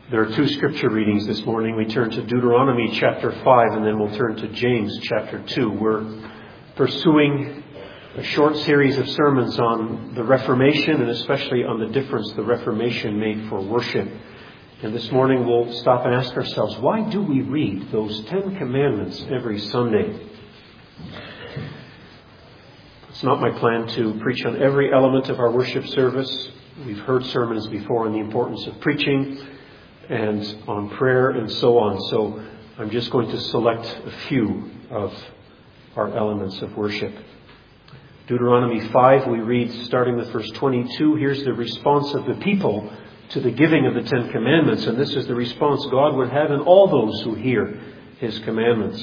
There are two scripture readings this morning. We turn to Deuteronomy chapter 5 and then we'll turn to James chapter 2. We're pursuing a short series of sermons on the Reformation and especially on the difference the Reformation made for worship. And this morning we'll stop and ask ourselves, why do we read those 10 commandments every Sunday? It's not my plan to preach on every element of our worship service. We've heard sermons before on the importance of preaching and on prayer and so on. So I'm just going to select a few of our elements of worship. Deuteronomy 5, we read starting with verse 22. Here's the response of the people to the giving of the 10 commandments. And this is the response God would have in all those who hear His commandments.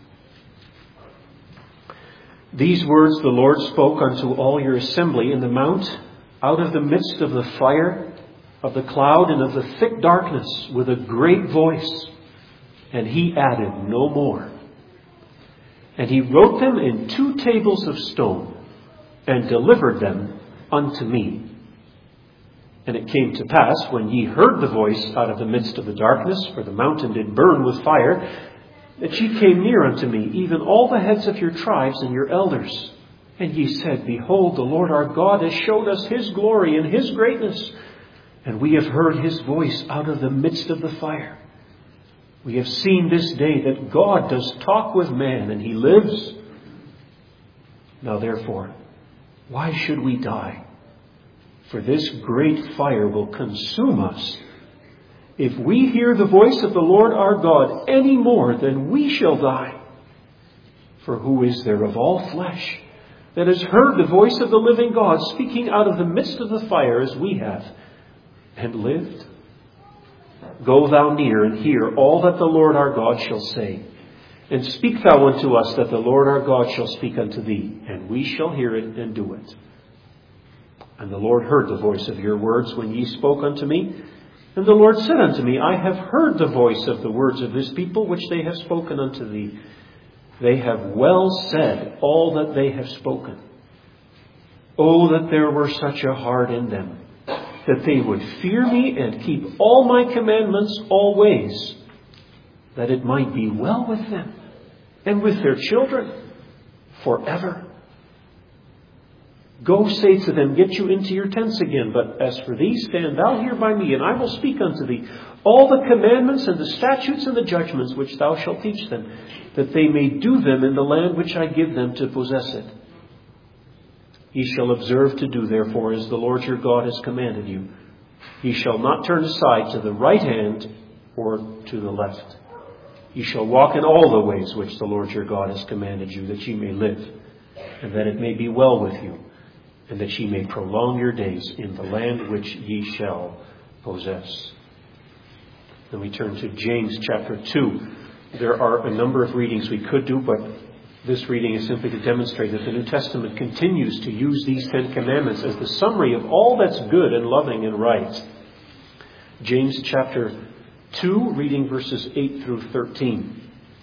These words the Lord spoke unto all your assembly in the mount, out of the midst of the fire, of the cloud, and of the thick darkness, with a great voice. And He added no more. And He wrote them in 2 tables of stone, and delivered them unto me. And it came to pass, when ye heard the voice out of the midst of the darkness, for the mountain did burn with fire, that ye came near unto me, even all the heads of your tribes and your elders. And ye said, Behold, the Lord our God has showed us His glory and His greatness, and we have heard His voice out of the midst of the fire. We have seen this day that God does talk with man, and He lives. Now therefore, why should we die? For this great fire will consume us. If we hear the voice of the Lord our God any more, then we shall die. For who is there of all flesh that has heard the voice of the living God speaking out of the midst of the fire as we have, and lived? Go thou near and hear all that the Lord our God shall say. And speak thou unto us that the Lord our God shall speak unto thee, and we shall hear it and do it. And the Lord heard the voice of your words when ye spoke unto me. And the Lord said unto me, I have heard the voice of the words of this people which they have spoken unto thee. They have well said all that they have spoken. Oh, that there were such a heart in them, that they would fear me and keep all my commandments always, that it might be well with them and with their children forever. Go say to them, get you into your tents again. But as for thee, stand thou here by me, and I will speak unto thee all the commandments and the statutes and the judgments which thou shalt teach them, that they may do them in the land which I give them to possess it. Ye shall observe to do therefore as the Lord your God has commanded you. Ye shall not turn aside to the right hand or to the left. Ye shall walk in all the ways which the Lord your God has commanded you, that ye may live, and that it may be well with you, and that ye may prolong your days in the land which ye shall possess. Then we turn to James chapter 2. There are a number of readings we could do, but this reading is simply to demonstrate that the New Testament continues to use these 10 commandments as the summary of all that's good and loving and right. James chapter 2, reading verses 8 through 13.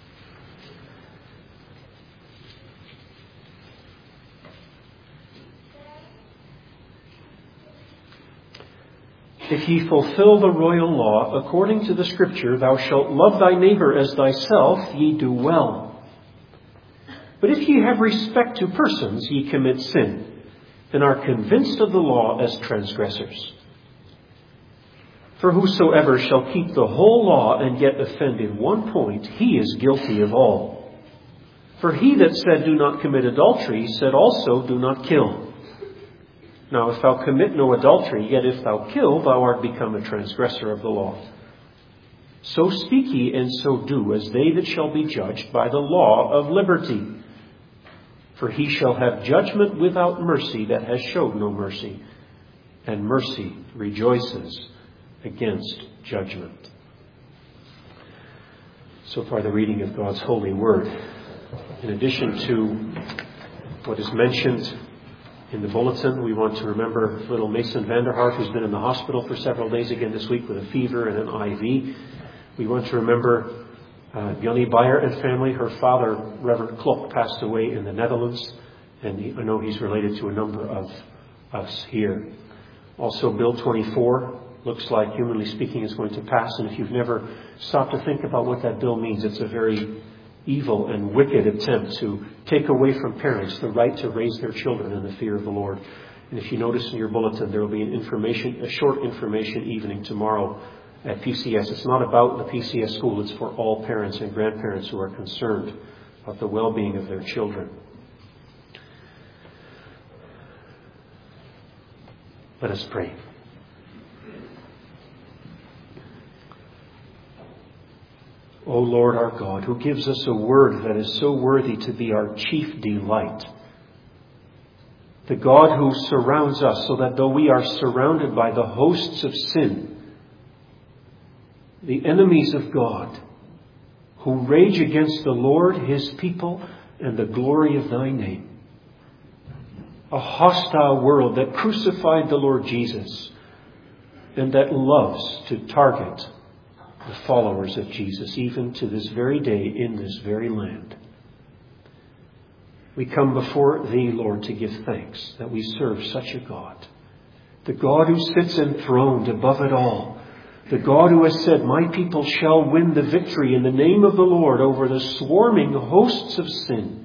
If ye fulfill the royal law, according to the Scripture, thou shalt love thy neighbor as thyself, ye do well. But if ye have respect to persons, ye commit sin, and are convinced of the law as transgressors. For whosoever shall keep the whole law and yet offend in one point, he is guilty of all. For he that said, do not commit adultery, said also, do not kill. Now if thou commit no adultery, yet if thou kill, thou art become a transgressor of the law. So speak ye and so do, as they that shall be judged by the law of liberty. For he shall have judgment without mercy that has showed no mercy, and mercy rejoices against judgment. So far the reading of God's holy word. In addition to what is mentioned in the bulletin, we want to remember little Mason Vanderhart, who's been in the hospital for several days again this week with a fever and an IV. We want to remember Jonny Beyer and family. Her father, Reverend Klok, passed away in the Netherlands, and I know he's related to a number of us here. Also, Bill 24 looks like, humanly speaking, is going to pass. And if you've never stopped to think about what that bill means, it's a very evil and wicked attempt to take away from parents the right to raise their children in the fear of the Lord. And if you notice in your bulletin, there will be a short information evening tomorrow at PCS. It's not about the PCS school. It's for all parents and grandparents who are concerned about the well-being of their children. Let us pray. O Lord our God, who gives us a word that is so worthy to be our chief delight, the God who surrounds us so that though we are surrounded by the hosts of sin, the enemies of God, who rage against the Lord, His people, and the glory of Thy name, a hostile world that crucified the Lord Jesus and that loves to target the followers of Jesus, even to this very day in this very land. We come before Thee, Lord, to give thanks that we serve such a God. The God who sits enthroned above it all. The God who has said, my people shall win the victory in the name of the Lord over the swarming hosts of sin.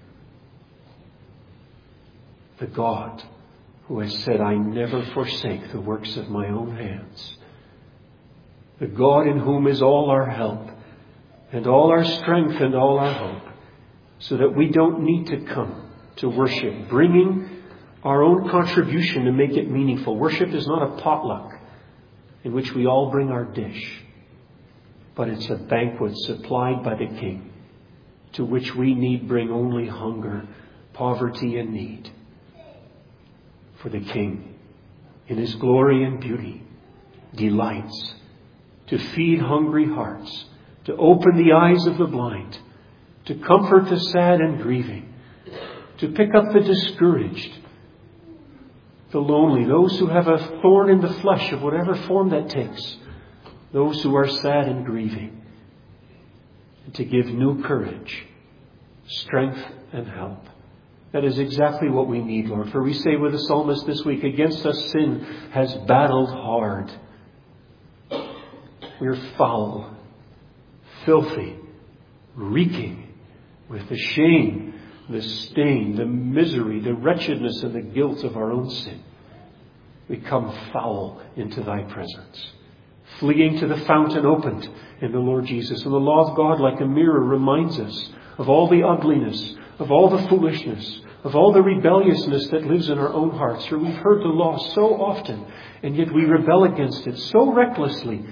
The God who has said, I never forsake the works of my own hands. The God in whom is all our help and all our strength and all our hope, so that we don't need to come to worship, bringing our own contribution to make it meaningful. Worship is not a potluck in which we all bring our dish, but it's a banquet supplied by the King, to which we need bring only hunger, poverty, and need. For the King, in His glory and beauty, delights to feed hungry hearts, to open the eyes of the blind, to comfort the sad and grieving, to pick up the discouraged, the lonely, those who have a thorn in the flesh of whatever form that takes, those who are sad and grieving, and to give new courage, strength, and help. That is exactly what we need, Lord. For we say with the psalmist this week, against us sin has battled hard. We're foul, filthy, reeking with the shame, the stain, the misery, the wretchedness, and the guilt of our own sin. We come foul into Thy presence, fleeing to the fountain opened in the Lord Jesus. And the law of God, like a mirror, reminds us of all the ugliness, of all the foolishness, of all the rebelliousness that lives in our own hearts. For we've heard the law so often, and yet we rebel against it so recklessly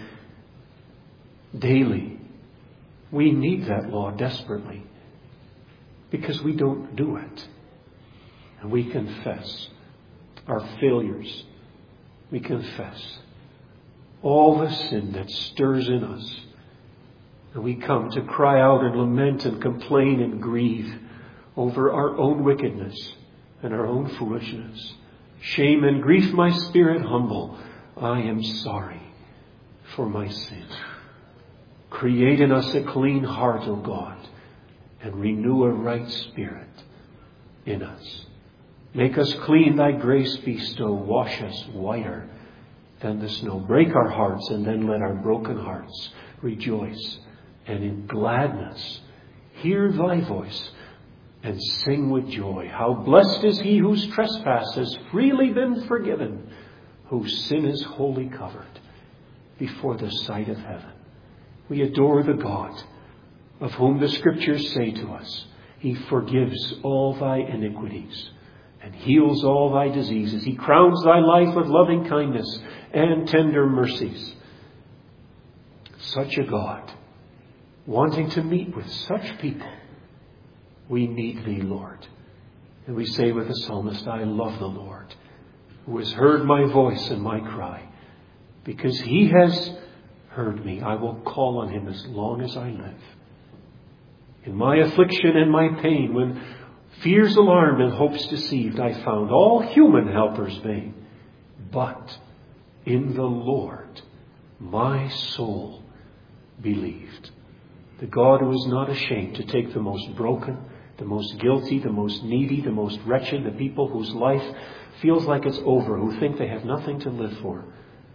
daily. We need that law desperately because we don't do it. And we confess our failures. We confess all the sin that stirs in us. And we come to cry out and lament and complain and grieve over our own wickedness and our own foolishness. Shame and grief my spirit humble. I am sorry for my sin. Create in us a clean heart, O God, and renew a right spirit in us. Make us clean, Thy grace bestow. Wash us whiter than the snow. Break our hearts, and then let our broken hearts rejoice. And in gladness hear Thy voice and sing with joy. How blessed is he whose trespass has freely been forgiven, whose sin is wholly covered before the sight of heaven. We adore the God of whom the Scriptures say to us, He forgives all thy iniquities and heals all thy diseases. He crowns thy life with loving kindness and tender mercies. Such a God, wanting to meet with such people, we need Thee, Lord. And we say with the psalmist, I love the Lord, who has heard my voice and my cry. Because He has heard me, I will call on Him as long as I live. In my affliction and my pain, when fears alarmed and hopes deceived, I found all human helpers vain. But in the Lord my soul believed. The God who is not ashamed to take the most broken, the most guilty, the most needy, the most wretched, the people whose life feels like it's over, who think they have nothing to live for,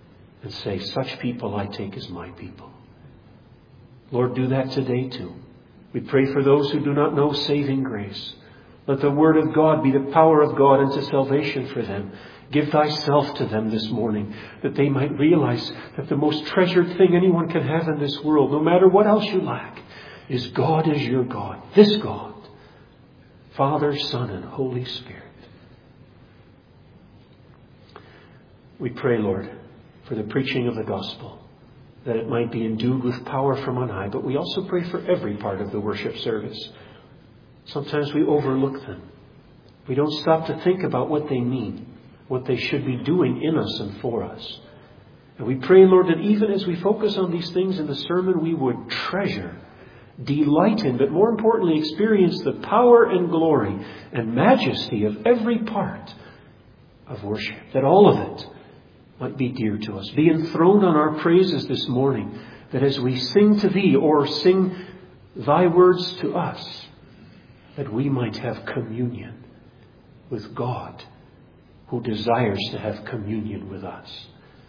and say, such people I take as my people. Lord, do that today too. We pray for those who do not know saving grace. Let the Word of God be the power of God unto salvation for them. Give thyself to them this morning, that they might realize that the most treasured thing anyone can have in this world, no matter what else you lack, is God is your God. This God, Father, Son, and Holy Spirit. We pray, Lord, for the preaching of the gospel, that it might be endued with power from on high. But we also pray for every part of the worship service. Sometimes we overlook them. We don't stop to think about what they mean, what they should be doing in us and for us. And we pray, Lord, that even as we focus on these things in the sermon, we would treasure, delight in, but more importantly, experience the power and glory and majesty of every part of worship. That all of it might be dear to us. Be enthroned on our praises this morning, that as we sing to Thee or sing Thy words to us, that we might have communion with God, who desires to have communion with us.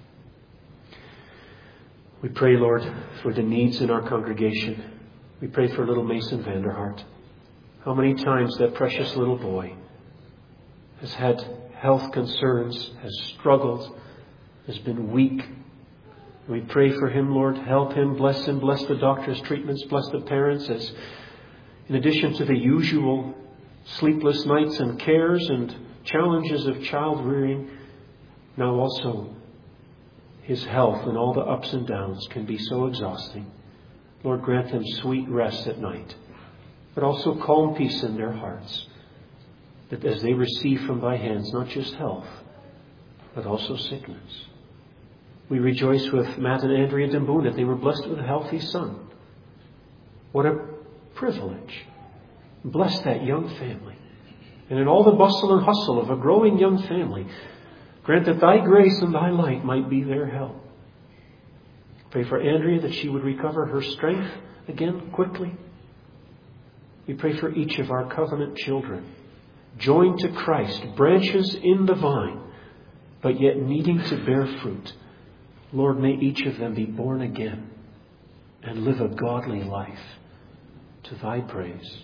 We pray, Lord, for the needs in our congregation. We pray for little Mason Vanderhart. How many times that precious little boy has had health concerns, has struggled, has been weak. We pray for him, Lord. Help him, bless the doctor's treatments, bless the parents, as in addition to the usual sleepless nights and cares and challenges of child rearing, now also his health and all the ups and downs can be so exhausting. Lord, grant them sweet rest at night, but also calm peace in their hearts, that as they receive from Thy hands not just health, but also sickness. We rejoice with Matt and Andrea Demboon that they were blessed with a healthy son. What a privilege. Bless that young family. And in all the bustle and hustle of a growing young family, grant that Thy grace and Thy light might be their help. Pray for Andrea that she would recover her strength again quickly. We pray for each of our covenant children, joined to Christ, branches in the vine, but yet needing to bear fruit. Lord, may each of them be born again and live a godly life to Thy praise.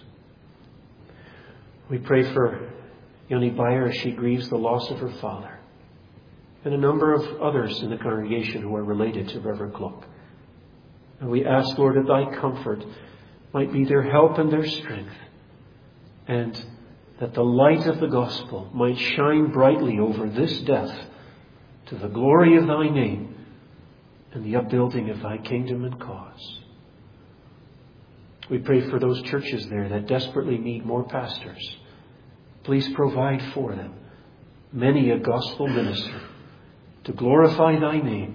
We pray for Yoni Bayer as she grieves the loss of her father, and a number of others in the congregation who are related to Reverend Klook. And we ask, Lord, that Thy comfort might be their help and their strength, and that the light of the gospel might shine brightly over this death to the glory of Thy name and the upbuilding of Thy kingdom and cause. We pray for those churches there that desperately need more pastors. Please provide for them many a gospel minister to glorify Thy name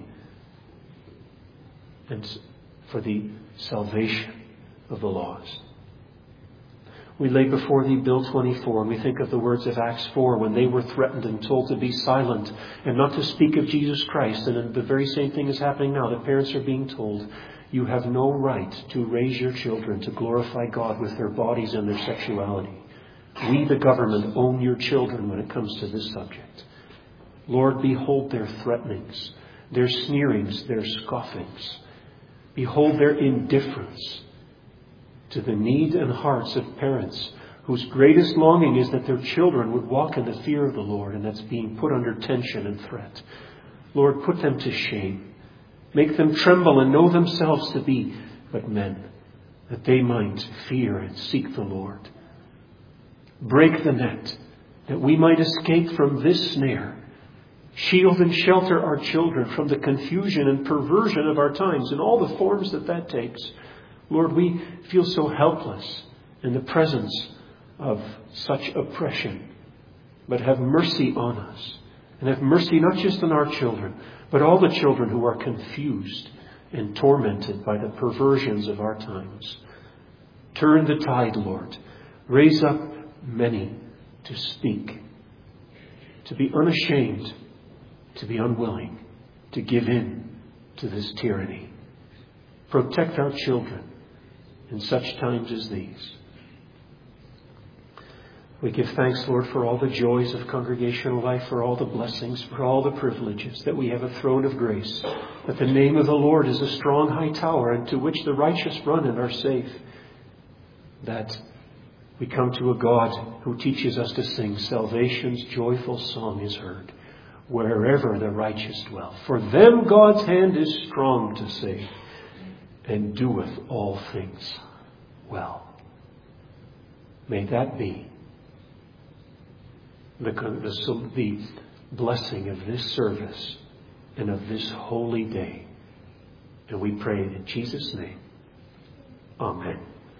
and for the salvation of the lost. We lay before Thee Bill 24, and we think of the words of Acts 4 when they were threatened and told to be silent and not to speak of Jesus Christ. And the very same thing is happening now. The parents are being told, you have no right to raise your children to glorify God with their bodies and their sexuality. We, the government, own your children when it comes to this subject. Lord, behold their threatenings, their sneerings, their scoffings. Behold their indifference to the need and hearts of parents whose greatest longing is that their children would walk in the fear of the Lord, and that's being put under tension and threat. Lord, put them to shame. Make them tremble and know themselves to be but men, that they might fear and seek the Lord. Break the net, that we might escape from this snare. Shield and shelter our children from the confusion and perversion of our times in all the forms that takes. Lord, we feel so helpless in the presence of such oppression. But have mercy on us. And have mercy not just on our children, but all the children who are confused and tormented by the perversions of our times. Turn the tide, Lord. Raise up many to speak, to be unashamed, to be unwilling, to give in to this tyranny. Protect our children in such times as these. We give thanks, Lord, for all the joys of congregational life, for all the blessings, for all the privileges, that we have a throne of grace, that the name of the Lord is a strong high tower, and to which the righteous run and are safe, that we come to a God who teaches us to sing, salvation's joyful song is heard, wherever the righteous dwell. For them God's hand is strong to save, and doeth all things well. May that be the blessing of this service and of this holy day. And we pray in Jesus' name. Amen.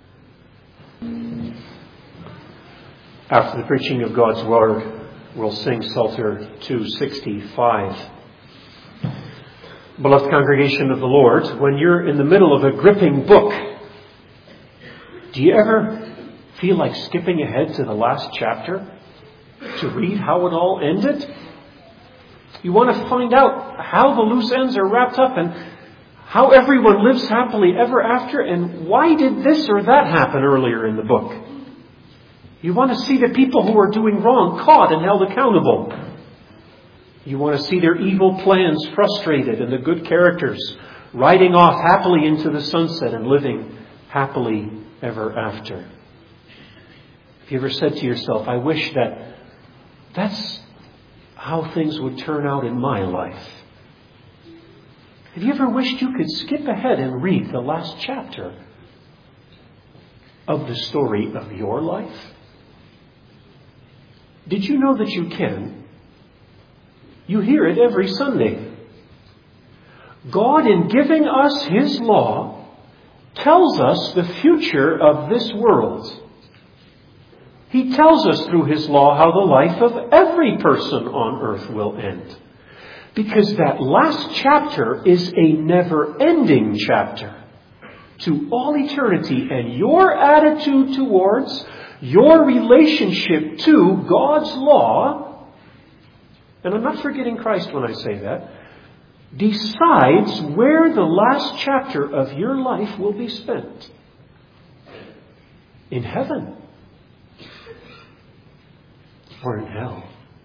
After the preaching of God's Word, we'll sing Psalter 265. Beloved congregation of the Lord, when you're in the middle of a gripping book, do you ever feel like skipping ahead to the last chapter to read how it all ended? You want to find out how the loose ends are wrapped up and how everyone lives happily ever after, and why did this or that happen earlier in the book? You want to see the people who are doing wrong caught and held accountable. You want to see their evil plans frustrated and the good characters riding off happily into the sunset and living happily ever after. Have you ever said to yourself, I wish that's how things would turn out in my life? Have you ever wished you could skip ahead and read the last chapter of the story of your life? Did you know that you can? You hear it every Sunday. God, in giving us His law, tells us the future of this world. He tells us through His law how the life of every person on earth will end. Because that last chapter is a never-ending chapter to all eternity. And your attitude towards, your relationship to God's law, and I'm not forgetting Christ when I say that, decides where the last chapter of your life will be spent. In heaven. Or in hell.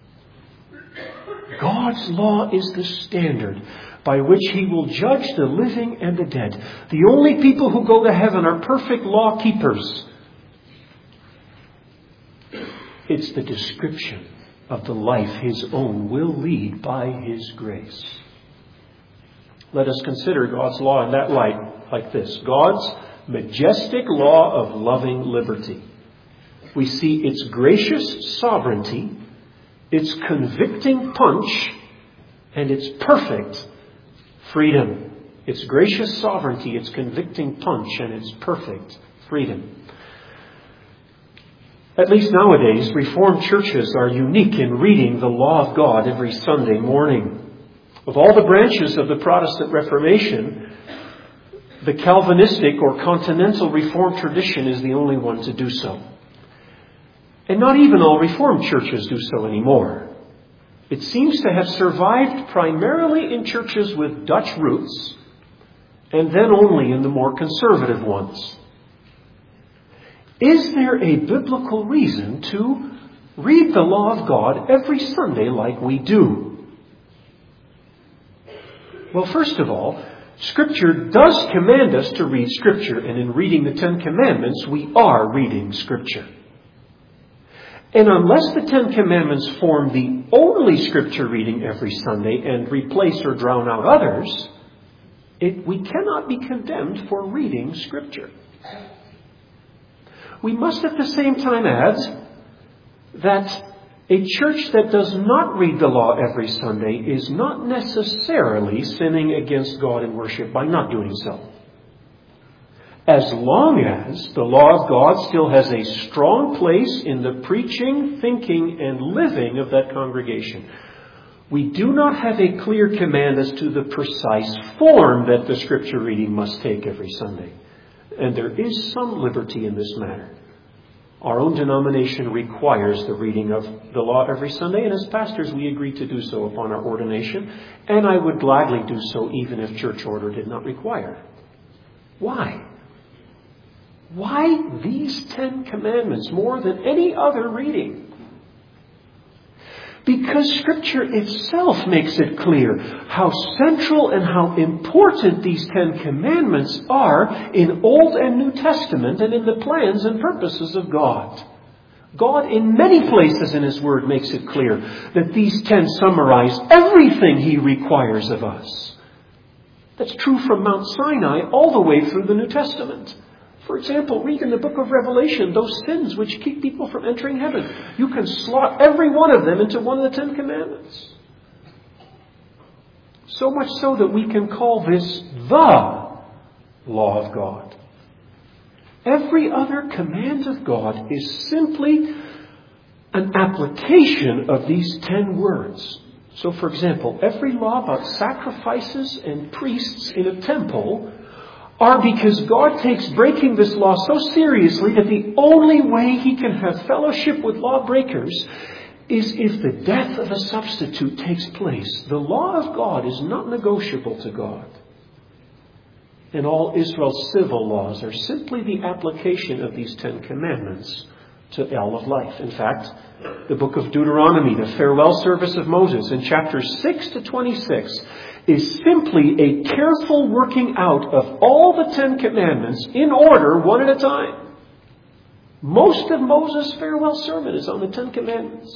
God's law is the standard by which He will judge the living and the dead. The only people who go to heaven are perfect law keepers. It's the description of the life His own will lead by His grace. Let us consider God's law in that light like this. God's majestic law of loving liberty. We see its gracious sovereignty, its convicting punch, and its perfect freedom. Its gracious sovereignty, its convicting punch, and its perfect freedom. At least nowadays, Reformed churches are unique in reading the law of God every Sunday morning. Of all the branches of the Protestant Reformation, the Calvinistic or Continental Reformed tradition is the only one to do so. And not even all Reformed churches do so anymore. It seems to have survived primarily in churches with Dutch roots, and then only in the more conservative ones. Is there a biblical reason to read the law of God every Sunday like we do? Well, first of all, Scripture does command us to read Scripture, and in reading the Ten Commandments, we are reading Scripture. And unless the Ten Commandments form the only Scripture reading every Sunday and replace or drown out others, we cannot be condemned for reading Scripture. We must at the same time add that a church that does not read the law every Sunday is not necessarily sinning against God in worship by not doing so. As long as the law of God still has a strong place in the preaching, thinking, and living of that congregation, we do not have a clear command as to the precise form that the Scripture reading must take every Sunday. And there is some liberty in this matter. Our own denomination requires the reading of the law every Sunday, and as pastors we agree to do so upon our ordination, and I would gladly do so even if church order did not require. Why? Why these 10 commandments more than any other reading? Because Scripture itself makes it clear how central and how important these 10 commandments are in Old and New Testament and in the plans and purposes of God. God in many places in His Word makes it clear that these 10 summarize everything He requires of us. That's true from Mount Sinai all the way through the New Testament. For example, read in the book of Revelation those sins which keep people from entering heaven. You can slot every one of them into one of the 10 commandments. So much so that we can call this the law of God. Every other command of God is simply an application of these 10 words. So, for example, every law about sacrifices and priests in a temple are because God takes breaking this law so seriously that the only way He can have fellowship with lawbreakers is if the death of a substitute takes place. The law of God is not negotiable to God. And all Israel's civil laws are simply the application of these 10 commandments to all of life. In fact, the book of Deuteronomy, the farewell service of Moses, in chapters 6 to 26, is simply a careful working out of all the 10 commandments in order, one at a time. Most of Moses' farewell sermon is on the 10 commandments.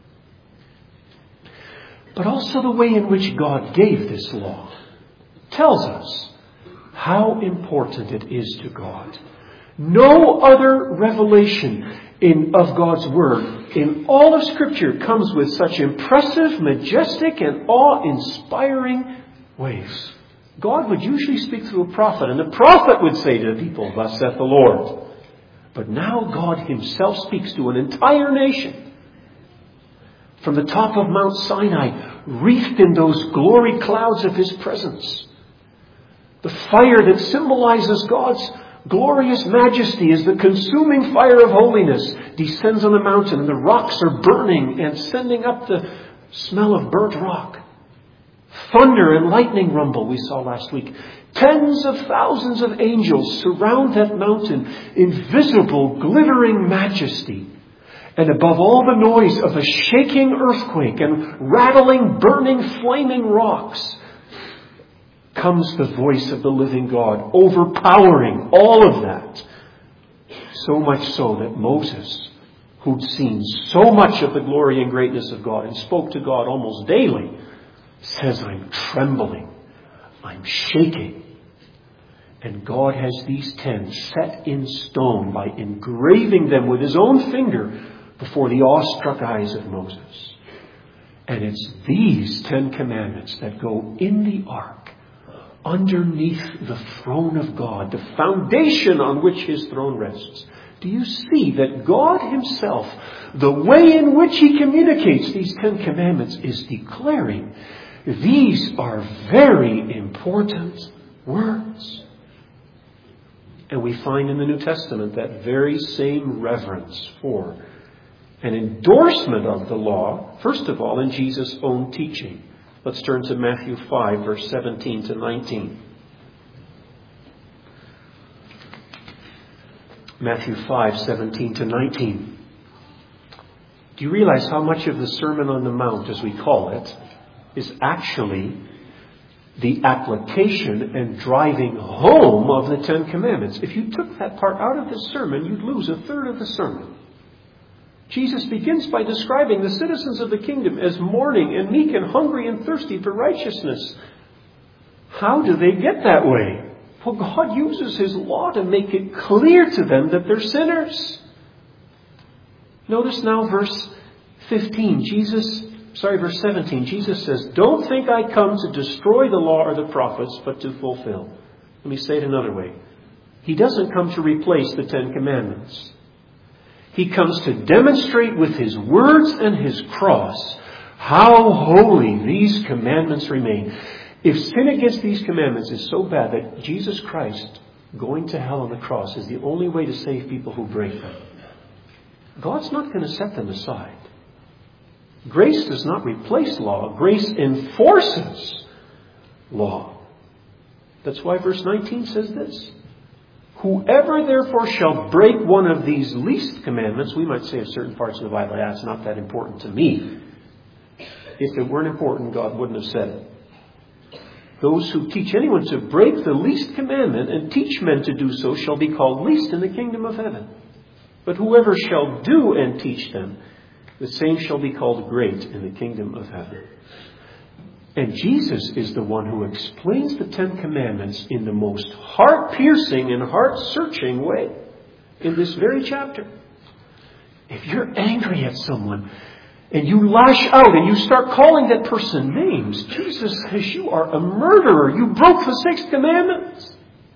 But also the way in which God gave this law tells us how important it is to God. No other revelation of God's Word in all of Scripture comes with such impressive, majestic, and awe-inspiring ways. God would usually speak through a prophet, and the prophet would say to the people, "Thus saith the Lord." But now God Himself speaks to an entire nation. From the top of Mount Sinai, wreathed in those glory clouds of His presence. The fire that symbolizes God's glorious majesty as the consuming fire of holiness descends on the mountain, and the rocks are burning and sending up the smell of burnt rock. Thunder and lightning rumble we saw last week. Tens of thousands of angels surround that mountain in visible, glittering majesty. And above all the noise of a shaking earthquake and rattling, burning, flaming rocks comes the voice of the living God, overpowering all of that. So much so that Moses, who'd seen so much of the glory and greatness of God and spoke to God almost daily, says, "I'm trembling. I'm shaking." And God has these 10 set in stone by engraving them with His own finger before the awestruck eyes of Moses. And it's these 10 commandments that go in the ark underneath the throne of God, the foundation on which His throne rests. Do you see that God Himself, the way in which He communicates these 10 commandments, is declaring these are very important words. And we find in the New Testament that very same reverence for an endorsement of the law, first of all, in Jesus' own teaching. Let's turn to Matthew 5, verse 17 to 19. Matthew 5, 17 to 19. Do you realize how much of the Sermon on the Mount, as we call it, is actually the application and driving home of the 10 commandments? If you took that part out of the sermon, you'd lose a third of the sermon. Jesus begins by describing the citizens of the kingdom as mourning and meek and hungry and thirsty for righteousness. How do they get that way? Well, God uses His law to make it clear to them that they're sinners. Notice now verse 17. Jesus says, "Don't think I come to destroy the law or the prophets, but to fulfill." Let me say it another way. He doesn't come to replace the 10 commandments. He comes to demonstrate with His words and His cross how holy these commandments remain. If sin against these commandments is so bad that Jesus Christ going to hell on the cross is the only way to save people who break them, God's not going to set them aside. Grace does not replace law. Grace enforces law. That's why verse 19 says this. Whoever therefore shall break one of these least commandments, we might say of certain parts of the Bible, it's not that important to me. If it weren't important, God wouldn't have said it. Those who teach anyone to break the least commandment and teach men to do so shall be called least in the kingdom of heaven. But whoever shall do and teach them, the same shall be called great in the kingdom of heaven. And Jesus is the one who explains the Ten Commandments in the most heart-piercing and heart-searching way in this very chapter. If you're angry at someone and you lash out and you start calling that person names, Jesus says you are a murderer. You broke the sixth commandment.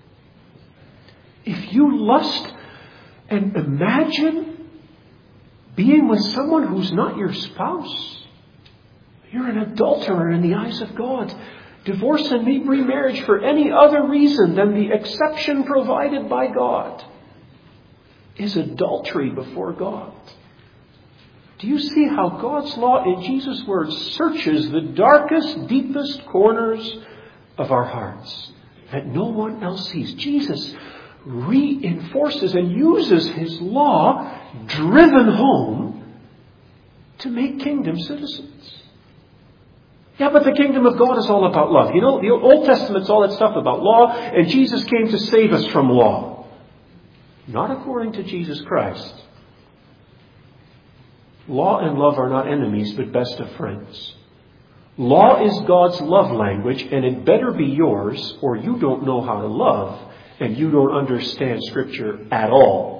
If you lust and imagine being with someone who's not your spouse, you're an adulterer in the eyes of God. Divorce and remarriage for any other reason than the exception provided by God is adultery before God. Do you see how God's law in Jesus' words searches the darkest, deepest corners of our hearts that no one else sees? Jesus reinforces and uses his law driven home to make kingdom citizens. Yeah, but the kingdom of God is all about love. You know, the Old Testament's all that stuff about law, and Jesus came to save us from law. Not according to Jesus Christ. Law and love are not enemies, but best of friends. Law is God's love language, and it better be yours, or you don't know how to love, and you don't understand Scripture at all.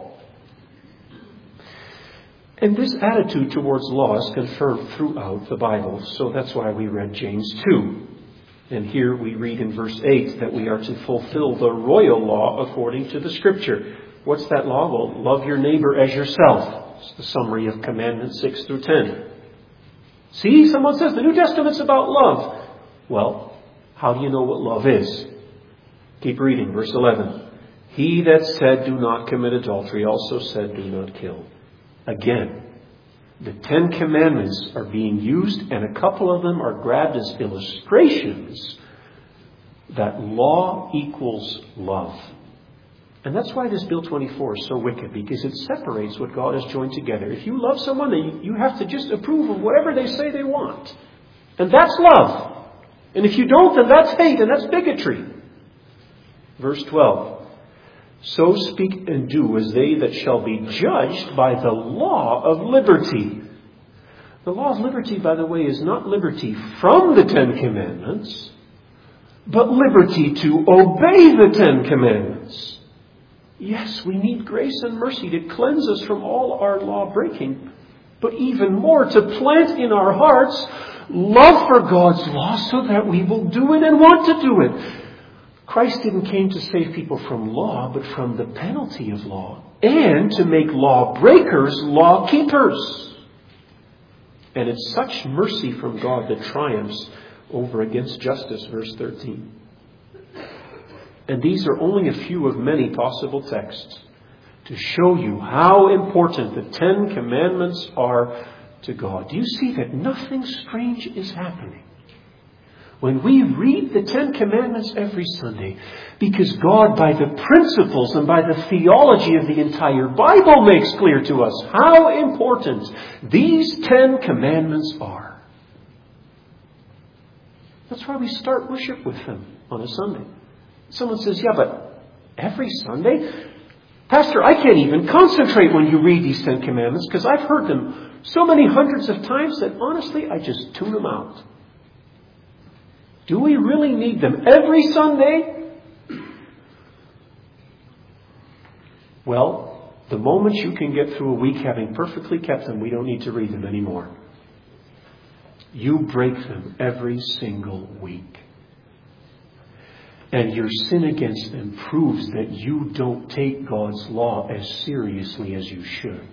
And this attitude towards law is confirmed throughout the Bible, so that's why we read James 2. And here we read in verse 8 that we are to fulfill the royal law according to the Scripture. What's that law? Well, love your neighbor as yourself. It's the summary of commandments 6 through 10. See, someone says the New Testament's about love. Well, how do you know what love is? Keep reading, verse 11. He that said, do not commit adultery, also said, do not kill. Again, the Ten Commandments are being used, and a couple of them are grabbed as illustrations that law equals love. And that's why this Bill 24 is so wicked, because it separates what God has joined together. If you love someone, then you have to just approve of whatever they say they want. And that's love. And if you don't, then that's hate, and that's bigotry. Verse 12. So speak and do as they that shall be judged by the law of liberty. The law of liberty, by the way, is not liberty from the Ten Commandments, but liberty to obey the Ten Commandments. Yes, we need grace and mercy to cleanse us from all our law breaking, but even more to plant in our hearts love for God's law so that we will do it and want to do it. Christ didn't came to save people from law, but from the penalty of law, and to make law breakers law keepers. And it's such mercy from God that triumphs over against justice, verse 13. And these are only a few of many possible texts to show you how important the Ten Commandments are to God. Do you see that nothing strange is happening when we read the Ten Commandments every Sunday? Because God, by the principles and by the theology of the entire Bible, makes clear to us how important these Ten Commandments are. That's why we start worship with them on a Sunday. Someone says, yeah, but every Sunday? Pastor, I can't even concentrate when you read these Ten Commandments because I've heard them so many hundreds of times that honestly I just tune them out. Do we really need them every Sunday? Well, the moment you can get through a week having perfectly kept them, we don't need to read them anymore. You break them every single week. And your sin against them proves that you don't take God's law as seriously as you should.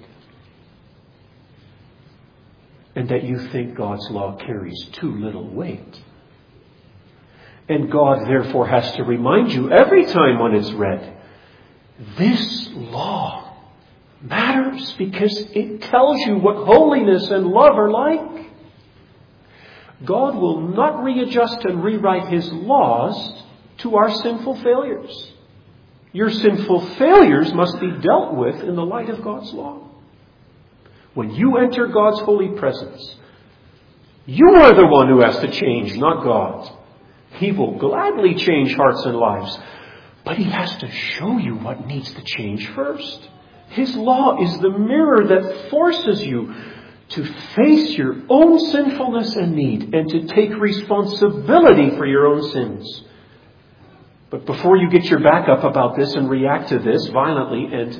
And that you think God's law carries too little weight. And God therefore has to remind you every time when it's read, this law matters because it tells you what holiness and love are like. God will not readjust and rewrite His laws to our sinful failures. Your sinful failures must be dealt with in the light of God's law. When you enter God's holy presence, you are the one who has to change, not God. He will gladly change hearts and lives, but He has to show you what needs to change first. His law is the mirror that forces you to face your own sinfulness and need and to take responsibility for your own sins. But before you get your back up about this and react to this violently, and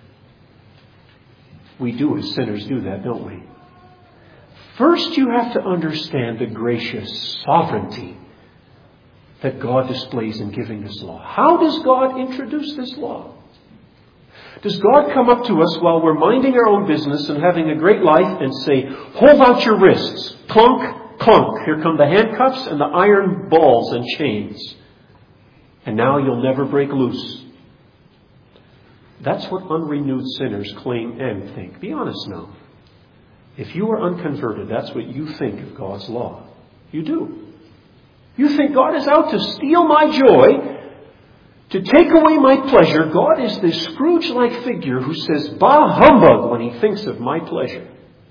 we do as sinners do that, don't we? First, you have to understand the gracious sovereignty that God displays in giving this law. How does God introduce this law? Does God come up to us while we're minding our own business and having a great life and say, hold out your wrists, clunk, clunk, here come the handcuffs and the iron balls and chains, and now you'll never break loose? That's what unrenewed sinners claim and think. Be honest now. If you are unconverted, that's what you think of God's law. You do. You think God is out to steal my joy, to take away my pleasure. God is this Scrooge-like figure who says, bah humbug, when He thinks of my pleasure.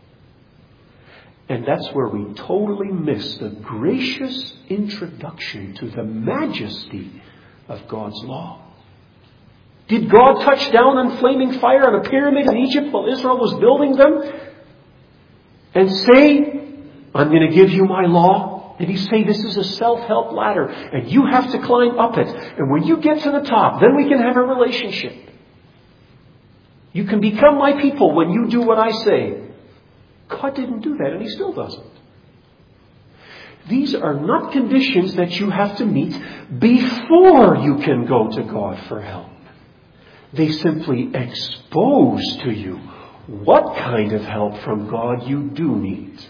And that's where we totally miss the gracious introduction to the majesty of God's law. Did God touch down on flaming fire on a pyramid in Egypt while Israel was building them and say, I'm going to give you my law? Did He say this is a self-help ladder and you have to climb up it, and when you get to the top, then we can have a relationship? You can become my people when you do what I say. God didn't do that, and He still doesn't. These are not conditions that you have to meet before you can go to God for help. They simply expose to you what kind of help from God you do need.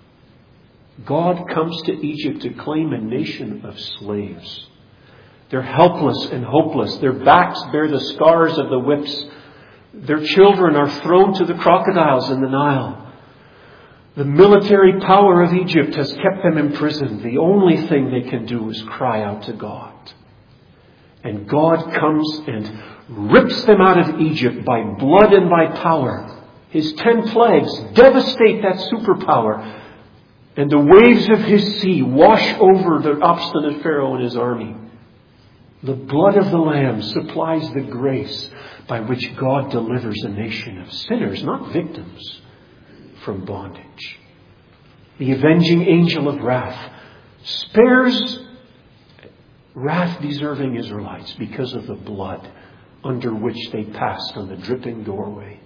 God comes to Egypt to claim a nation of slaves. They're helpless and hopeless. Their backs bear the scars of the whips. Their children are thrown to the crocodiles in the Nile. The military power of Egypt has kept them imprisoned. The only thing they can do is cry out to God. And God comes and rips them out of Egypt by blood and by power. His 10 plagues devastate that superpower. And the waves of His sea wash over the obstinate Pharaoh and his army. The blood of the Lamb supplies the grace by which God delivers a nation of sinners, not victims, from bondage. The avenging angel of wrath spares wrath-deserving Israelites because of the blood under which they passed on the dripping doorway.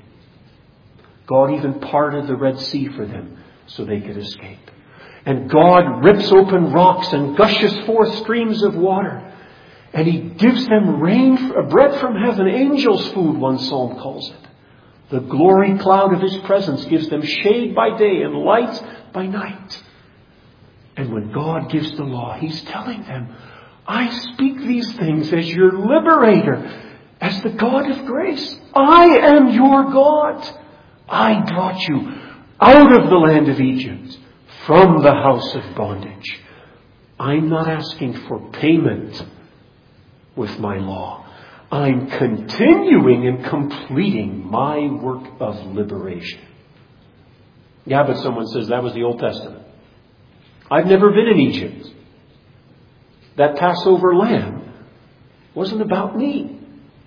God even parted the Red Sea for them so they could escape. And God rips open rocks and gushes forth streams of water. And He gives them rain, bread from heaven, angels' food, one psalm calls it. The glory cloud of His presence gives them shade by day and light by night. And when God gives the law, He's telling them, I speak these things as your liberator, as the God of grace. I am your God. I brought you out of the land of Egypt, from the house of bondage. I'm not asking for payment with my law. I'm continuing and completing my work of liberation. Yeah, but someone says that was the Old Testament. I've never been in Egypt. That Passover lamb wasn't about me.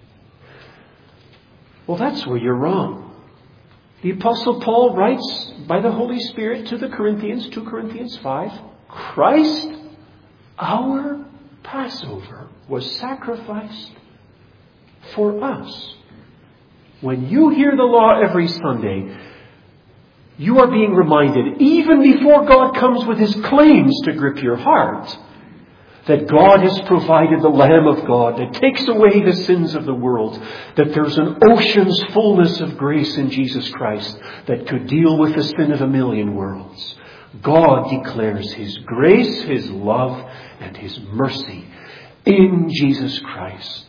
Well, that's where you're wrong. The Apostle Paul writes by the Holy Spirit to the Corinthians, 2 Corinthians 5, Christ, our Passover, was sacrificed for us. When you hear the law every Sunday, you are being reminded, even before God comes with His claims to grip your heart, that God has provided the Lamb of God that takes away the sins of the world, that there's an ocean's fullness of grace in Jesus Christ that could deal with the sin of a million worlds. God declares His grace, His love, and His mercy in Jesus Christ.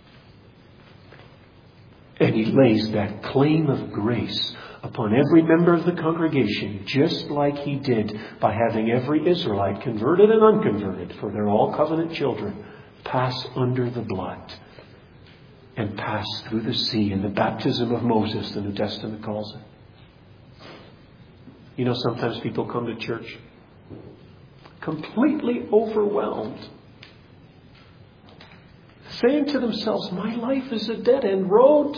And He lays that claim of grace upon every member of the congregation, just like He did by having every Israelite, converted and unconverted, for they're all covenant children, pass under the blood. and pass through the sea in the baptism of Moses, the New Testament calls it. You know, sometimes people come to church completely overwhelmed, saying to themselves, my life is a dead-end road.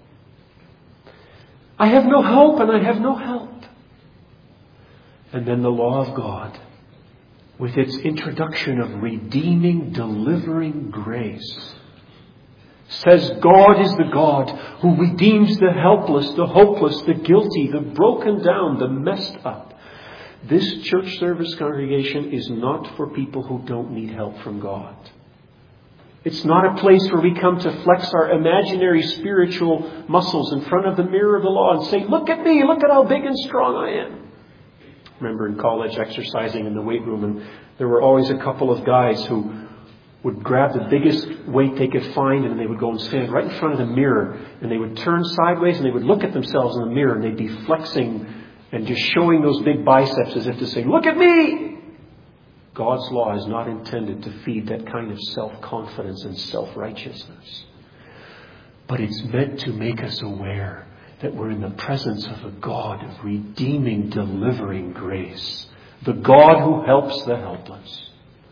I have no hope and I have no help. And then the law of God, with its introduction of redeeming, delivering grace, says God is the God who redeems the helpless, the hopeless, the guilty, the broken down, the messed up. This church service congregation is not for people who don't need help from God. It's not a place where we come to flex our imaginary spiritual muscles in front of the mirror of the law and say, look at me, look at how big and strong I am. I remember in college exercising in the weight room, and there were always a couple of guys who would grab the biggest weight they could find, and they would go and stand right in front of the mirror, and they would turn sideways and they would look at themselves in the mirror, and they'd be flexing and just showing those big biceps as if to say, look at me! God's law is not intended to feed that kind of self-confidence and self-righteousness. But it's meant to make us aware that we're in the presence of a God of redeeming, delivering grace. The God who helps the helpless.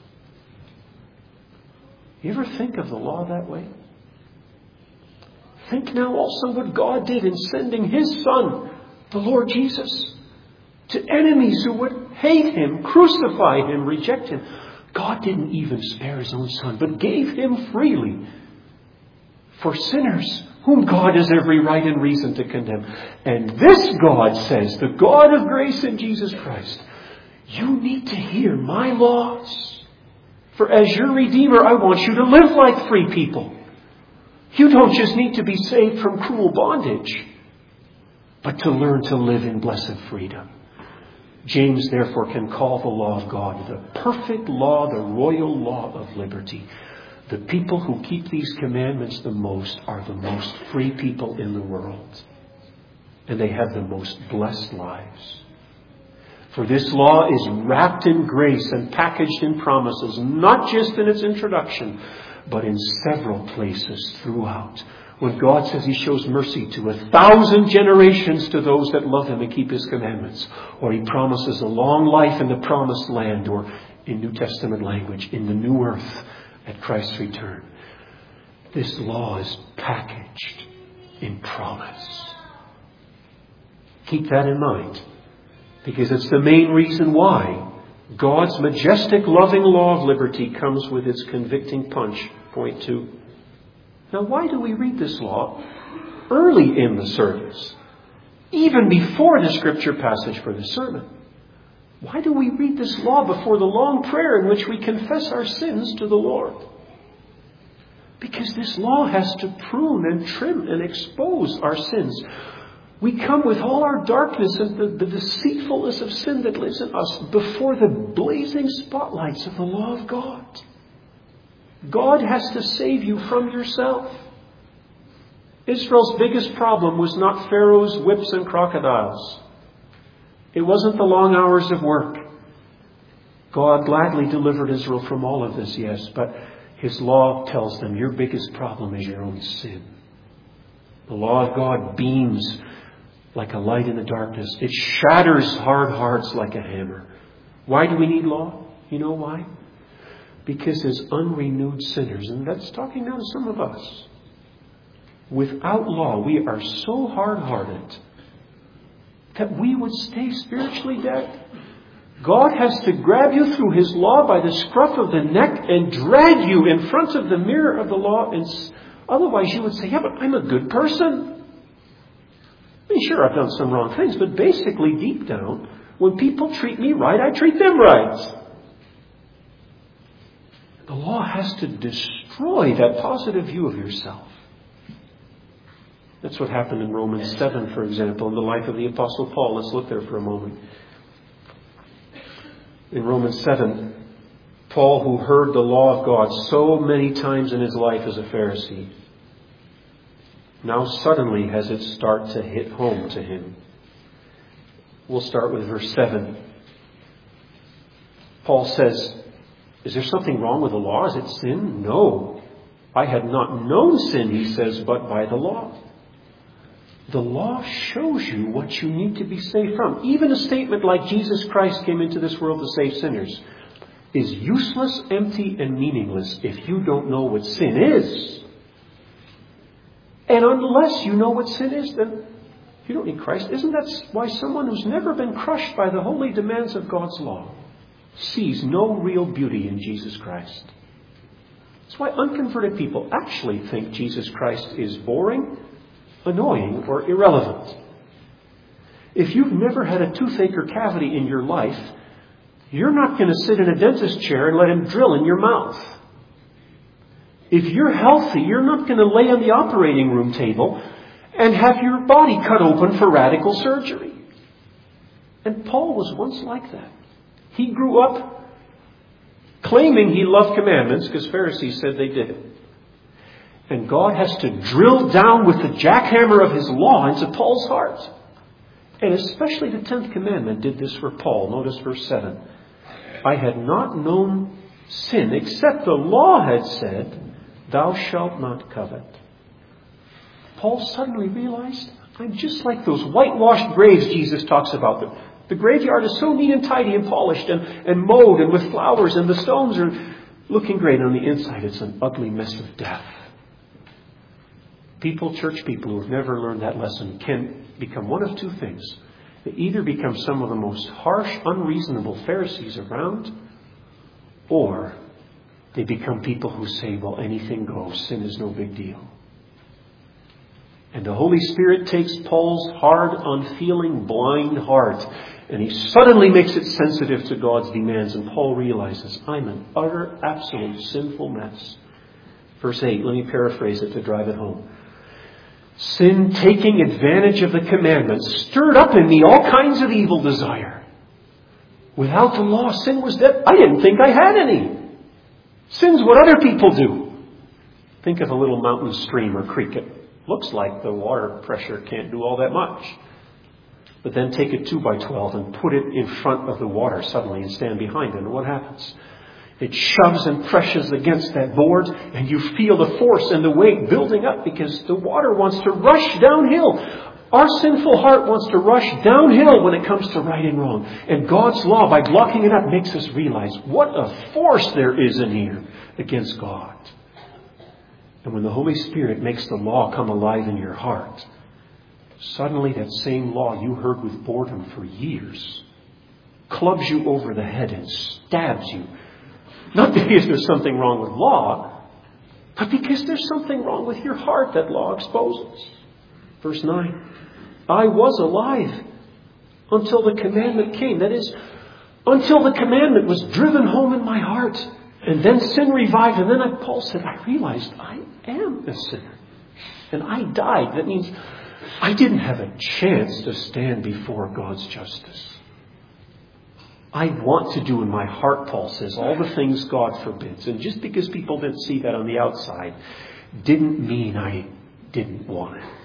You ever think of the law that way? Think now also what God did in sending His Son, the Lord Jesus, to enemies who would hate Him, crucify Him, reject Him. God didn't even spare His own Son, but gave Him freely for sinners whom God has every right and reason to condemn. And this God says, the God of grace in Jesus Christ, you need to hear my laws. For as your Redeemer, I want you to live like free people. You don't just need to be saved from cruel bondage, but to learn to live in blessed freedom. James, therefore, can call the law of God the perfect law, the royal law of liberty. The people who keep these commandments the most are the most free people in the world. And they have the most blessed lives. For this law is wrapped in grace and packaged in promises, not just in its introduction, but in several places throughout. When God says He shows mercy to 1,000 generations to those that love Him and keep His commandments, or He promises a long life in the promised land, or in New Testament language, in the new earth at Christ's return. This law is packaged in promise. Keep that in mind, because it's the main reason why God's majestic, loving law of liberty comes with its convicting punch. Point 2. Now, why do we read this law early in the service, even before the scripture passage for the sermon? Why do we read this law before the long prayer in which we confess our sins to the Lord? Because this law has to prune and trim and expose our sins. We come with all our darkness and the deceitfulness of sin that lives in us before the blazing spotlights of the law of God. God has to save you from yourself. Israel's biggest problem was not Pharaoh's whips and crocodiles. It wasn't the long hours of work. God gladly delivered Israel from all of this, yes, but His law tells them your biggest problem is your own sin. The law of God beams like a light in the darkness. It shatters hard hearts like a hammer. Why do we need law? You know why? Because as unrenewed sinners, and that's talking now to some of us, without law we are so hard-hearted that we would stay spiritually dead. God has to grab you through His law by the scruff of the neck and drag you in front of the mirror of the law. And otherwise you would say, yeah, but I'm a good person. I mean, sure, I've done some wrong things, but basically deep down, when people treat me right, I treat them right. The law has to destroy that positive view of yourself. That's what happened in Romans 7, for example, in the life of the Apostle Paul. Let's look there for a moment. In Romans 7, Paul, who heard the law of God so many times in his life as a Pharisee, now suddenly has it start to hit home to him. We'll start with verse 7. Paul says, is there something wrong with the law? Is it sin? No. I had not known sin, he says, but by the law. The law shows you what you need to be saved from. Even a statement like Jesus Christ came into this world to save sinners is useless, empty, and meaningless if you don't know what sin is. And unless you know what sin is, then you don't need Christ. Isn't that why someone who's never been crushed by the holy demands of God's law sees no real beauty in Jesus Christ? That's why unconverted people actually think Jesus Christ is boring, annoying, or irrelevant. If you've never had a toothache or cavity in your life, you're not going to sit in a dentist chair and let him drill in your mouth. If you're healthy, you're not going to lay on the operating room table and have your body cut open for radical surgery. And Paul was once like that. He grew up claiming he loved commandments because Pharisees said they did it. And God has to drill down with the jackhammer of his law into Paul's heart. And especially the 10th commandment did this for Paul. Notice verse 7. I had not known sin except the law had said, thou shalt not covet. Paul suddenly realized, I'm just like those whitewashed graves Jesus talks about. The graveyard is so neat and tidy and polished and mowed and with flowers, and the stones are looking great. On the inside, it's an ugly mess of death. Church people who have never learned that lesson can become one of two things. They either become some of the most harsh, unreasonable Pharisees around, or they become people who say, well, anything goes. Sin is no big deal. And the Holy Spirit takes Paul's hard, unfeeling, blind heart, and he suddenly makes it sensitive to God's demands. And Paul realizes, I'm an utter, absolute sinful mess. Verse 8, let me paraphrase it to drive it home. Sin, taking advantage of the commandments, stirred up in me all kinds of evil desire. Without the law, sin was dead. I didn't think I had any. Sin's what other people do. Think of a little mountain stream or creek. It looks like the water pressure can't do all that much. But then take a 2x12 and put it in front of the water suddenly and stand behind it. And what happens? It shoves and presses against that board, and you feel the force and the weight building up because the water wants to rush downhill. Our sinful heart wants to rush downhill when it comes to right and wrong. And God's law, by blocking it up, makes us realize what a force there is in here against God. And when the Holy Spirit makes the law come alive in your heart, suddenly that same law you heard with boredom for years clubs you over the head and stabs you. Not because there's something wrong with law, but because there's something wrong with your heart that law exposes. Verse 9. I was alive until the commandment came. That is, until the commandment was driven home in my heart. And then sin revived. And then Paul said, I realized I am a sinner. And I died. That means I didn't have a chance to stand before God's justice. I want to do in my heart, Paul says, all the things God forbids. And just because people didn't see that on the outside didn't mean I didn't want it.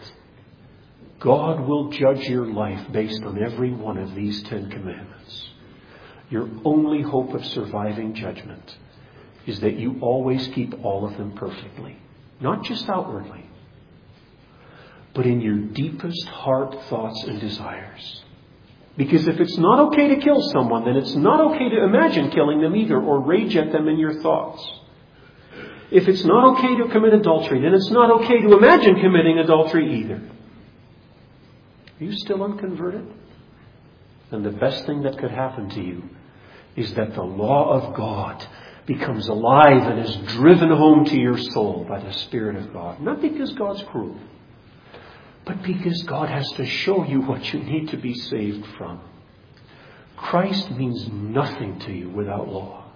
God will judge your life based on every one of these 10 commandments. Your only hope of surviving judgment is that you always keep all of them perfectly. Not just outwardly, but in your deepest heart, thoughts, and desires. Because if it's not okay to kill someone, then it's not okay to imagine killing them either, or rage at them in your thoughts. If it's not okay to commit adultery, then it's not okay to imagine committing adultery either. Are you still unconverted? Then the best thing that could happen to you is that the law of God becomes alive and is driven home to your soul by the Spirit of God. Not because God's cruel, but because God has to show you what you need to be saved from. Christ means nothing to you without law.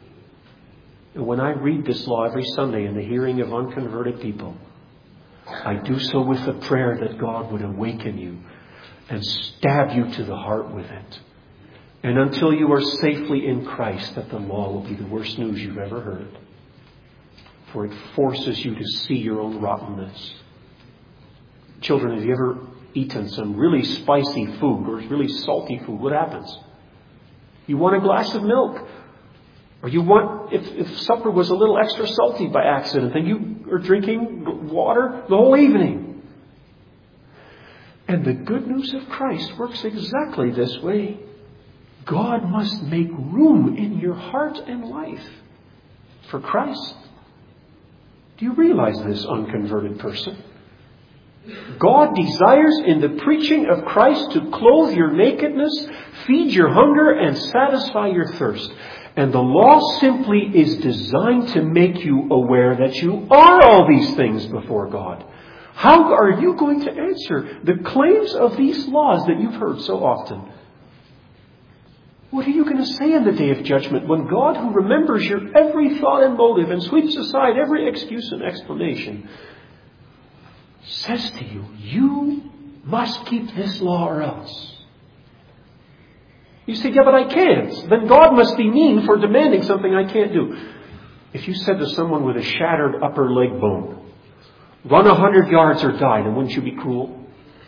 And when I read this law every Sunday in the hearing of unconverted people, I do so with the prayer that God would awaken you and stab you to the heart with it. And until you are safely in Christ, that the law will be the worst news you've ever heard. For it forces you to see your own rottenness. Children, have you ever eaten some really spicy food or really salty food? What happens? You want a glass of milk. Or you want, if supper was a little extra salty by accident, then you eating or drinking water the whole evening. And the good news of Christ works exactly this way. God must make room in your heart and life for Christ. Do you realize this, unconverted person? God desires in the preaching of Christ to clothe your nakedness, feed your hunger, and satisfy your thirst. And the law simply is designed to make you aware that you are all these things before God. How are you going to answer the claims of these laws that you've heard so often? What are you going to say in the day of judgment when God, who remembers your every thought and motive and sweeps aside every excuse and explanation, says to you, you must keep this law or else? You say, yeah, but I can't. Then God must be mean for demanding something I can't do. If you said to someone with a shattered upper leg bone, run 100 yards or die, then wouldn't you be cruel?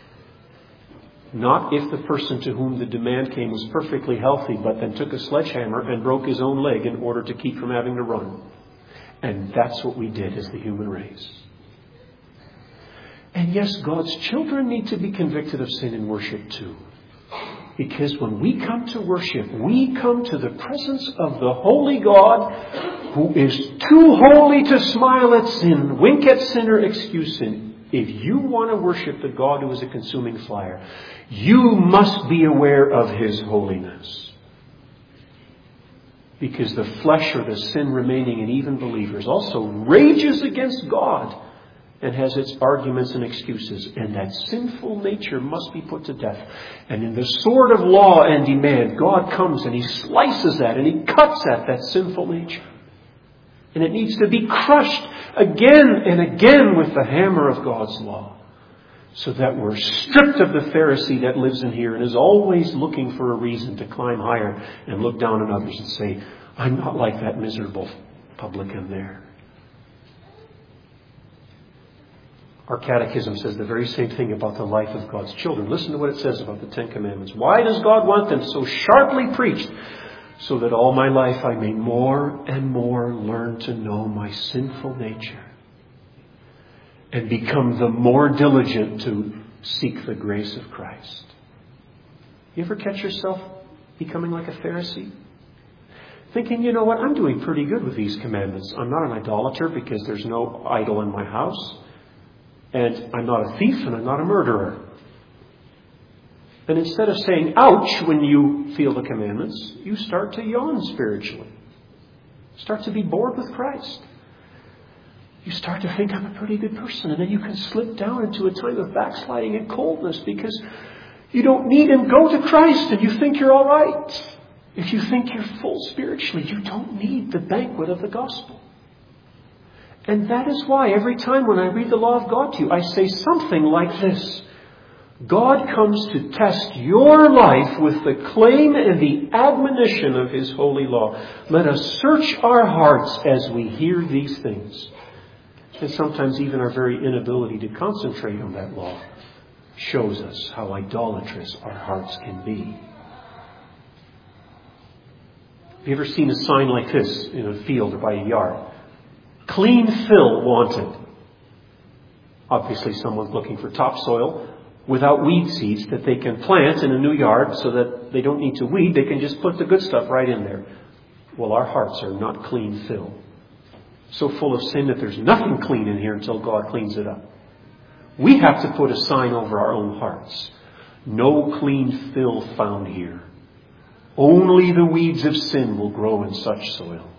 Not if the person to whom the demand came was perfectly healthy, but then took a sledgehammer and broke his own leg in order to keep from having to run. And that's what we did as the human race. And yes, God's children need to be convicted of sin in worship too. Because when we come to worship, we come to the presence of the holy God who is too holy to smile at sin, wink at sin, or excuse sin. If you want to worship the God who is a consuming fire, you must be aware of His holiness. Because the flesh or the sin remaining in even believers also rages against God and has its arguments and excuses. And that sinful nature must be put to death. And in the sword of law and demand, God comes and He slices at and He cuts at that sinful nature. And it needs to be crushed again and again with the hammer of God's law. So that we're stripped of the Pharisee that lives in here and is always looking for a reason to climb higher and look down on others and say, I'm not like that miserable publican there. Our catechism says the very same thing about the life of God's children. Listen to what it says about the Ten Commandments. Why does God want them so sharply preached? So that all my life I may more and more learn to know my sinful nature and become the more diligent to seek the grace of Christ. You ever catch yourself becoming like a Pharisee? Thinking, you know what, I'm doing pretty good with these commandments. I'm not an idolater because there's no idol in my house. And I'm not a thief and I'm not a murderer. And instead of saying, ouch, when you feel the commandments, you start to yawn spiritually. Start to be bored with Christ. You start to think, I'm a pretty good person. And then you can slip down into a time of backsliding and coldness because you don't need Him. Go to Christ and you think you're all right. If you think you're full spiritually, you don't need the banquet of the gospel. And that is why every time when I read the law of God to you, I say something like this. God comes to test your life with the claim and the admonition of His holy law. Let us search our hearts as we hear these things. And sometimes even our very inability to concentrate on that law shows us how idolatrous our hearts can be. Have you ever seen a sign like this in a field or by a yard? Clean fill wanted. Obviously someone's looking for topsoil without weed seeds that they can plant in a new yard so that they don't need to weed. They can just put the good stuff right in there. Well, our hearts are not clean fill. So full of sin that there's nothing clean in here until God cleans it up. We have to put a sign over our own hearts. No clean fill found here. Only the weeds of sin will grow in such soil.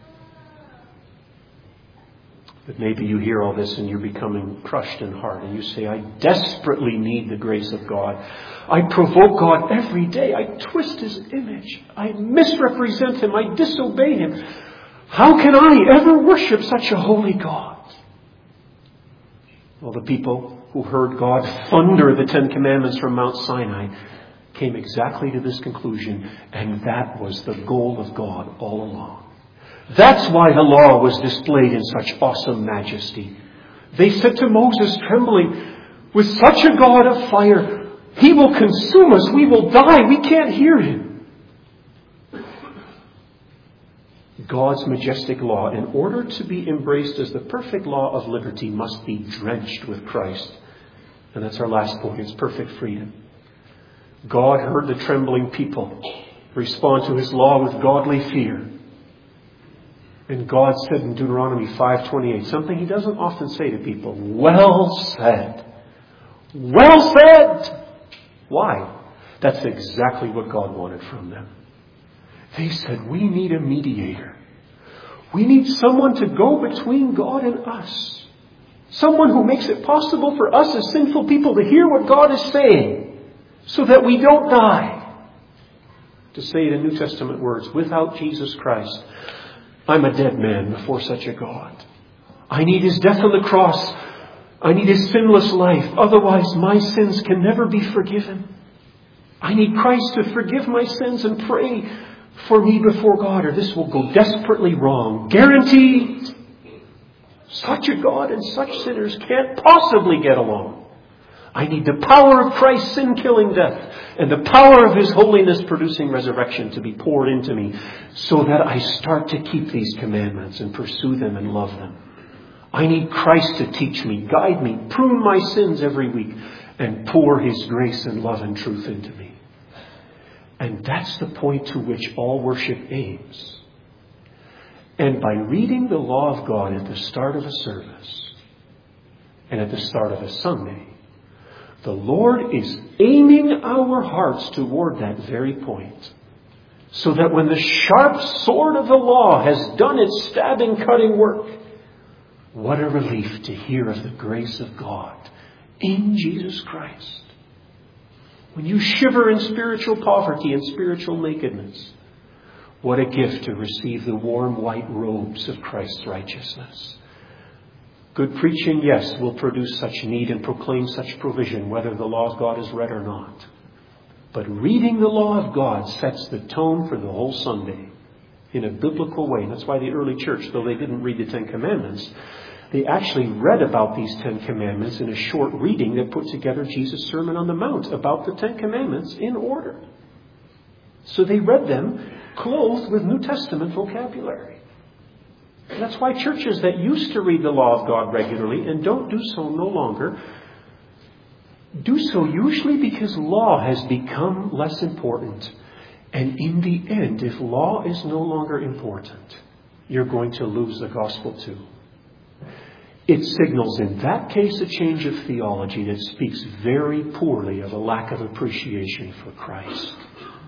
But maybe you hear all this and you're becoming crushed in heart and you say, I desperately need the grace of God. I provoke God every day. I twist His image. I misrepresent Him. I disobey Him. How can I ever worship such a holy God? Well, the people who heard God thunder the Ten Commandments from Mount Sinai came exactly to this conclusion, and that was the goal of God all along. That's why the law was displayed in such awesome majesty. They said to Moses, trembling, with such a God of fire, He will consume us. We will die. We can't hear Him. God's majestic law, in order to be embraced as the perfect law of liberty, must be drenched with Christ. And that's our last point. It's perfect freedom. God heard the trembling people respond to his law with godly fear. And God said in Deuteronomy 5:28, something he doesn't often say to people, well said. Well said! Why? That's exactly what God wanted from them. They said, we need a mediator. We need someone to go between God and us. Someone who makes it possible for us as sinful people to hear what God is saying so that we don't die. To say it in New Testament words, without Jesus Christ, I'm a dead man before such a God. I need his death on the cross. I need his sinless life. Otherwise, my sins can never be forgiven. I need Christ to forgive my sins and pray for me before God, or this will go desperately wrong. Guaranteed. Such a God and such sinners can't possibly get along. I need the power of Christ's sin-killing death and the power of his holiness-producing resurrection to be poured into me so that I start to keep these commandments and pursue them and love them. I need Christ to teach me, guide me, prune my sins every week, and pour his grace and love and truth into me. And that's the point to which all worship aims. And by reading the law of God at the start of a service and at the start of a Sunday, the Lord is aiming our hearts toward that very point. So that when the sharp sword of the law has done its stabbing, cutting work, what a relief to hear of the grace of God in Jesus Christ. When you shiver in spiritual poverty and spiritual nakedness, what a gift to receive the warm white robes of Christ's righteousness. Good preaching, yes, will produce such need and proclaim such provision, whether the law of God is read or not. But reading the law of God sets the tone for the whole Sunday in a biblical way. That's why the early church, though they didn't read the Ten Commandments, they actually read about these Ten Commandments in a short reading that put together Jesus' Sermon on the Mount about the Ten Commandments in order. So they read them clothed with New Testament vocabulary. And that's why churches that used to read the law of God regularly and don't do so no longer, do so usually because law has become less important. And in the end, if law is no longer important, you're going to lose the gospel too. It signals in that case a change of theology that speaks very poorly of a lack of appreciation for Christ.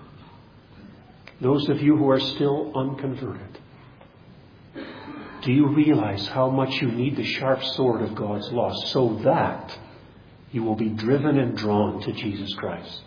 Those of you who are still unconverted, do you realize how much you need the sharp sword of God's law so that you will be driven and drawn to Jesus Christ?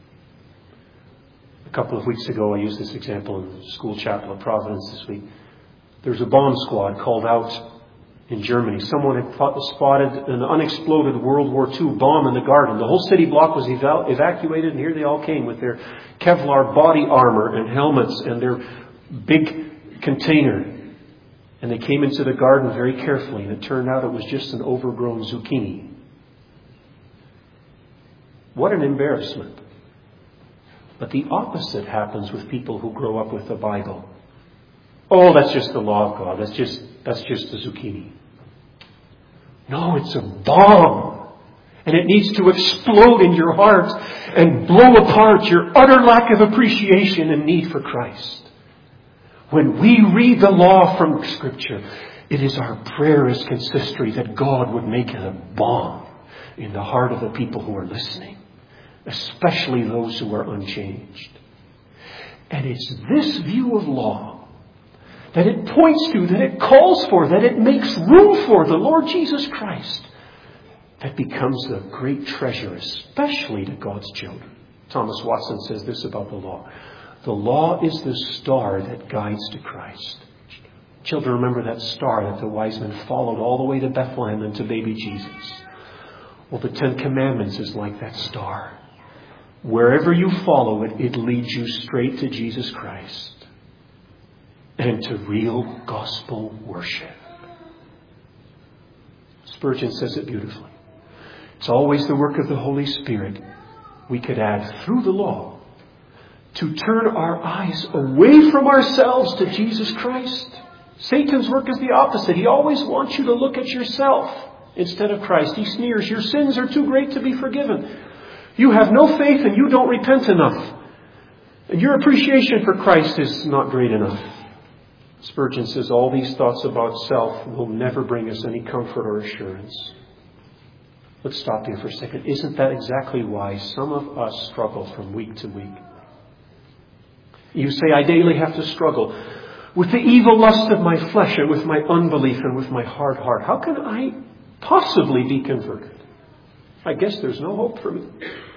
A couple of weeks ago, I used this example in the school chapel at Providence this week. There's a bomb squad called out in Germany. Someone had spotted an unexploded World War II bomb in the garden. The whole city block was evacuated, and here they all came with their Kevlar body armor and helmets and their big container. And they came into the garden very carefully, and it turned out it was just an overgrown zucchini. What an embarrassment. But the opposite happens with people who grow up with the Bible. Oh, that's just the law of God. That's just the zucchini. No, it's a bomb. And it needs to explode in your heart and blow apart your utter lack of appreciation and need for Christ. When we read the law from Scripture, it is our prayer as consistory that God would make it a bomb in the heart of the people who are listening, especially those who are unchanged. And it's this view of law that it points to, that it calls for, that it makes room for the Lord Jesus Christ, that becomes a great treasure, especially to God's children. Thomas Watson says this about the law. The law is the star that guides to Christ. Children, remember that star that the wise men followed all the way to Bethlehem and to baby Jesus. Well, the Ten Commandments is like that star. Wherever you follow it, it leads you straight to Jesus Christ and to real gospel worship. Spurgeon says it beautifully. It's always the work of the Holy Spirit. We could add through the law to turn our eyes away from ourselves to Jesus Christ. Satan's work is the opposite. He always wants you to look at yourself instead of Christ. He sneers, your sins are too great to be forgiven. You have no faith and you don't repent enough. And your appreciation for Christ is not great enough. Spurgeon says all these thoughts about self will never bring us any comfort or assurance. Let's stop here for a second. Isn't that exactly why some of us struggle from week to week? You say, I daily have to struggle with the evil lust of my flesh and with my unbelief and with my hard heart. How can I possibly be converted? I guess there's no hope for me.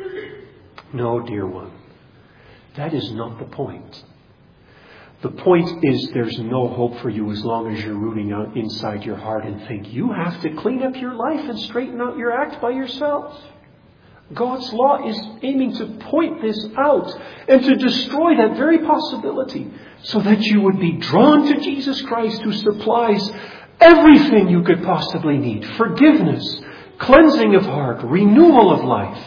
No, dear one. That is not the point. The point is there's no hope for you as long as you're rooting out inside your heart and think you have to clean up your life and straighten out your act by yourself. God's law is aiming to point this out and to destroy that very possibility so that you would be drawn to Jesus Christ, who supplies everything you could possibly need. Forgiveness, cleansing of heart, renewal of life.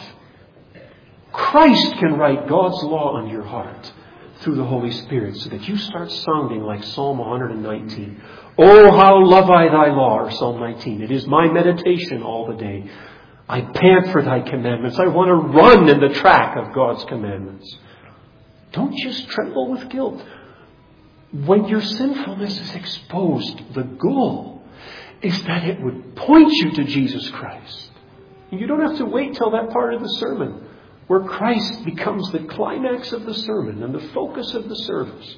Christ can write God's law on your heart through the Holy Spirit so that you start sounding like Psalm 119. Oh, how love I thy law, or Psalm 19. It is my meditation all the day. I pant for thy commandments. I want to run in the track of God's commandments. Don't just tremble with guilt. When your sinfulness is exposed, the goal is that it would point you to Jesus Christ. You don't have to wait till that part of the sermon where Christ becomes the climax of the sermon and the focus of the service.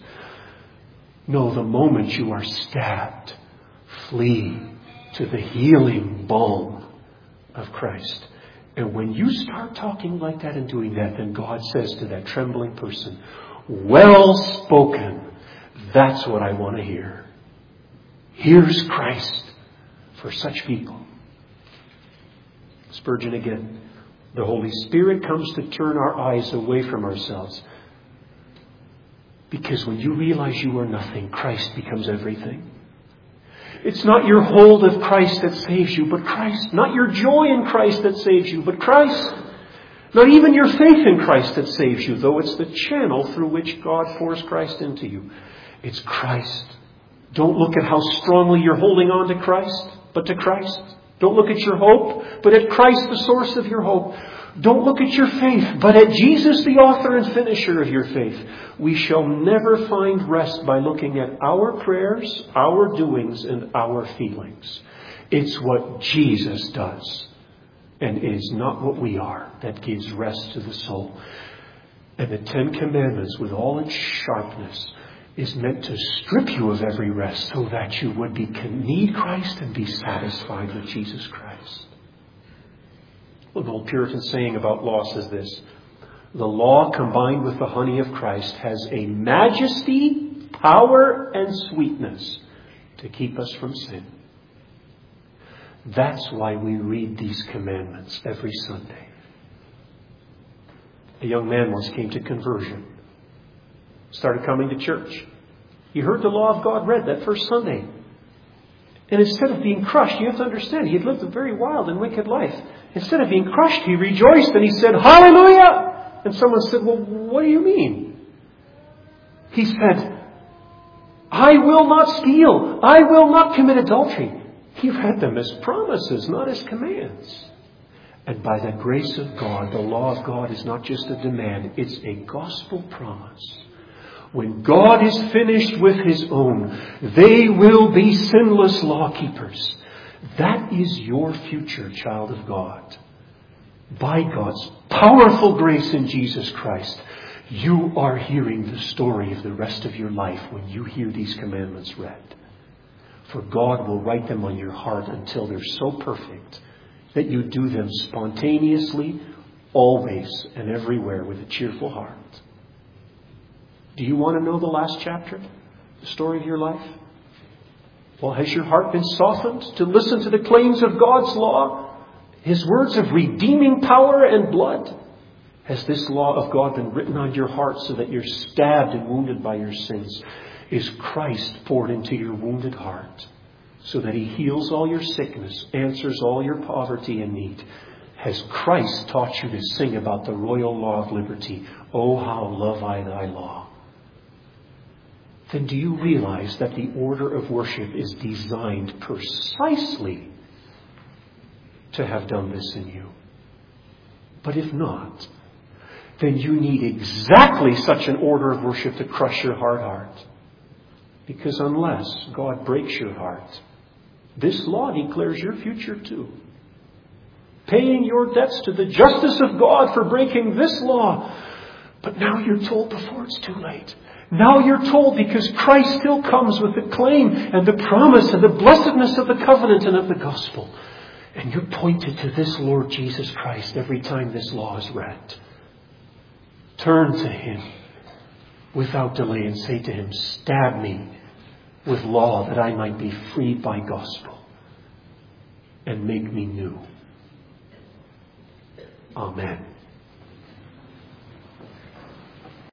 No, the moment you are stabbed, flee to the healing balm of Christ. And when you start talking like that and doing that, then God says to that trembling person, well spoken. That's what I want to hear. Here's Christ for such people. Spurgeon again. The Holy Spirit comes to turn our eyes away from ourselves. Because when you realize you are nothing, Christ becomes everything. It's not your hold of Christ that saves you, but Christ. Not your joy in Christ that saves you, but Christ. Not even your faith in Christ that saves you, though it's the channel through which God pours Christ into you. It's Christ. Don't look at how strongly you're holding on to Christ, but to Christ. Don't look at your hope, but at Christ, the source of your hope. Don't look at your faith, but at Jesus, the author and finisher of your faith. We shall never find rest by looking at our prayers, our doings, and our feelings. It's what Jesus does, and it is not what we are, that gives rest to the soul. And the Ten Commandments, with all its sharpness, is meant to strip you of every rest so that you would need Christ and be satisfied with Jesus Christ. Well, the old Puritan saying about law says this: the law combined with the honey of Christ has a majesty, power, and sweetness to keep us from sin. That's why we read these commandments every Sunday. A young man once came to conversion. Started coming to church. He heard the law of God read that first Sunday. And instead of being crushed, you have to understand, he had lived a very wild and wicked life. Instead of being crushed, he rejoiced and he said, Hallelujah! And someone said, well, what do you mean? He said, I will not steal. I will not commit adultery. He read them as promises, not as commands. And by the grace of God, the law of God is not just a demand, it's a gospel promise. When God is finished with His own, they will be sinless law keepers. That is your future, child of God. By God's powerful grace in Jesus Christ, you are hearing the story of the rest of your life when you hear these commandments read. For God will write them on your heart until they're so perfect that you do them spontaneously, always and everywhere with a cheerful heart. Do you want to know the last chapter? The story of your life? Well, has your heart been softened to listen to the claims of God's law? His words of redeeming power and blood? Has this law of God been written on your heart so that you're stabbed and wounded by your sins? Is Christ poured into your wounded heart so that He heals all your sickness, answers all your poverty and need, Has Christ taught you to sing about the royal law of liberty? Oh, how love I thy law. Then do you realize that the order of worship is designed precisely to have done this in you? But if not, then you need exactly such an order of worship to crush your hard heart. Because unless God breaks your heart, this law declares your future too. Paying your debts to the justice of God for breaking this law. But now you're told before it's too late. Now you're told because Christ still comes with the claim and the promise and the blessedness of the covenant and of the gospel. And you're pointed to this Lord Jesus Christ every time this law is read. Turn to Him without delay and say to Him, stab me with law that I might be freed by gospel and make me new. Amen.